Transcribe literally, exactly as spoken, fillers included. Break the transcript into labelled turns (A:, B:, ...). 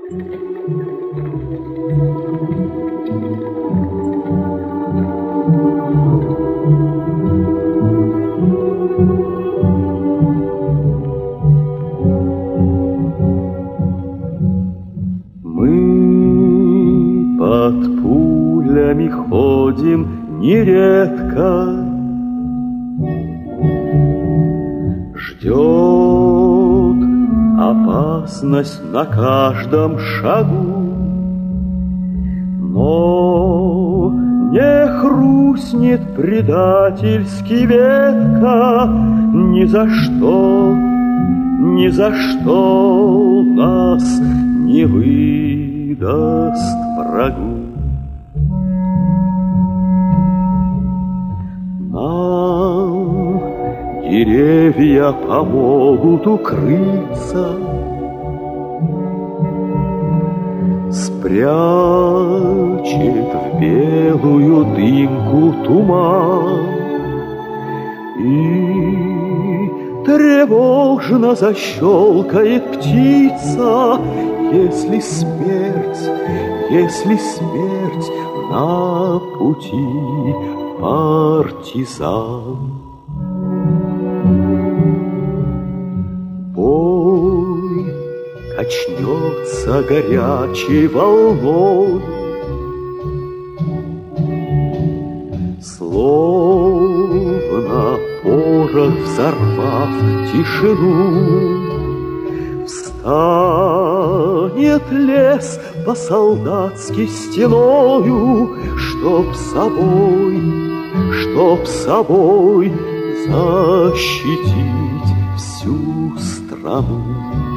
A: Ходим нередко, ждет опасность на каждом шагу, но не хрустнет предательски ветка, ни за что, ни за что нас не выдаст врагу. Нам деревья помогут укрыться, спрячет в белую дымку туман и тревожно защелкает птица, если смерть, если смерть на пути партизан. Бой качнется горячей волной, словно порох взорвав тишину. Встанет лес по-солдатски стеною, чтоб собой, чтоб собой защитить всю страну.